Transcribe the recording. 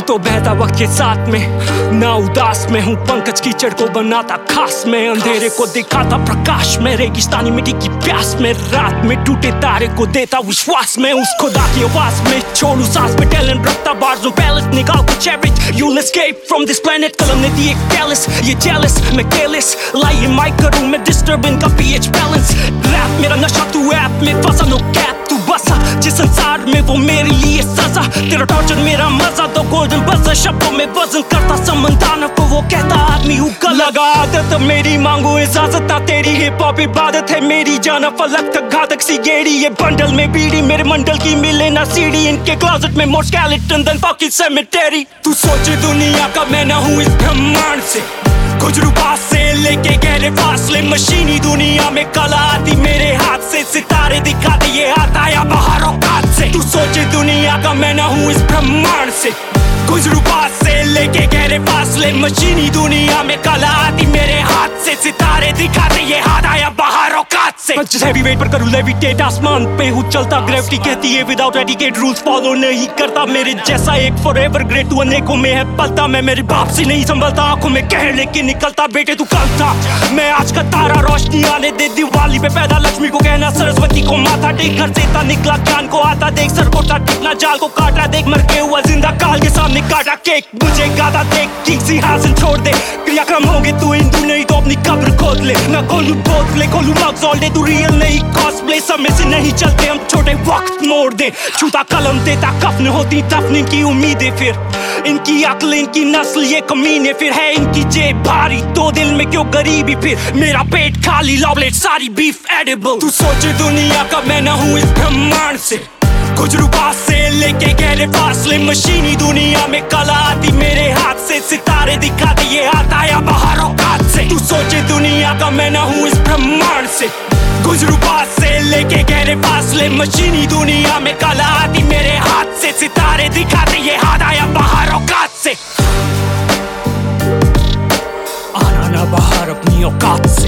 तो बहता वक्त के साथ में, ना उदास में हूँ पंकज कीचड़ को बनाता खास में, अंधेरे को दिखाता प्रकाश में, रेगिस्तानी मिट्टी की प्यास में, रात में टूटे तारे को देता विश्वास में, उस खुदा की आवाज में छोड़ू सांस में, टैलेंट रखता बार्ज़ों पैलेस, निकाल कुछ average, you'll escape from this planet, कलम ने दी एक कैलस, ये जेलस मैं केयरलेस, लाइए माइक करूँ मैं डिस्टर्ब इनका pH बैलेंस, रैप मेरा नशा तू ऐप में फंसा, नो कैप तू बसा, जिस संसार में वो मेरे लिए सजा, तेरा टॉर्चर मेरा मजा, दो गोल्डन बजर शब्दों में वजन करता समंदाना को, वो कहता आदमी हूँ लगा आदत मेरी, मांगू इजाजत ना तेरी, हिप हॉप इबादत है मेरी, जाना फलक तक घातक सी गेड़ी, ये बंडल में बीड़ी मेरे मंडल की मिले ना सीढ़ी, इनके क्लोजेट में more skeleton then fucking cemetery. तू सोचे दुनिया का मैं ना हूँ इस ब्रह्मांड से, गुजरू पास से लेके गहरे फासले, मशीनी दुनिया में कला आती मेरे हाथ से, सितारे दिखाते ये हाथ आया बाहर औकात से। तू सोचे दुनिया का मैं ना हूँ इस ब्रह्मांड से, गुजरू पास से लेके गहरे फासले, मशीनी दुनिया में कला आती मेरे हाथ से, सितारे दिखाते ये हाथ आया बाहर औकात से। जिस हैवी वेट पर करूँ लेविटेट, आसमान पे हूँ चलता, ग्रेविटी कहती है विदाउट एटिकेट, रूल्स फॉलो नहीं करता, मेरे जैसा एक फॉरएवर ग्रेट, तू अनेकों में है पलता, मैं मेरे बाप से नहीं संभलता, आंखों में कह लेके निकलता, बेटे तू कल था मैं आज का तारा, रोशनी आने दे दिवाली पे पैदा, लक्ष्मी को कहना सरस्वती को माथा टेक, घर से था निकला ज्ञान को आता देख, सर को टिकना जाल को काटा देख, मर के हुआ जिंदा काल के सामने काटा केक, मुझे गाता देख किंग सिंहासन छोड़ दे, क्रियाक्रम होंगे तू हिंदू नहीं तो अपनी कब्र खोद ले, मैं खोलू बोतले खोलू मगजोल दे, तू रियल नहीं कॉस्प्ले, समय से नहीं चलते हम छोटे वक्त मोड़ दे, छूता कलम देता कफन होती दफन, इनकी उम्मीदें फिर इनकी अक्ल इनकी नस्ल ये कमीने, फिर है इनकी जेब भारी तो दिल में क्यों गरीबी, फिर मेरा पेट खाली लॉबलेट सारी बीफ एडिबल। तू सोचे दुनिया का मैं ना हूँ इस ब्रह्मांड से, गुजरू पास से लेके गहरे फासले, मशीनी दुनिया में कला आती मेरे हाथ से, सितारे दिखाते ये हाथ आया बाहर औकात से। तू सोचे दुनिया का मैं ना हूँ इस ब्रह्मांड से, गुजरू पास से लेके गहरे फासले, मशीनी दुनिया में कला आती मेरे हाथ से, सितारे दिखाते ये हाथ आया बाहर औकात से, आना ना बाहर अपनी औकात से।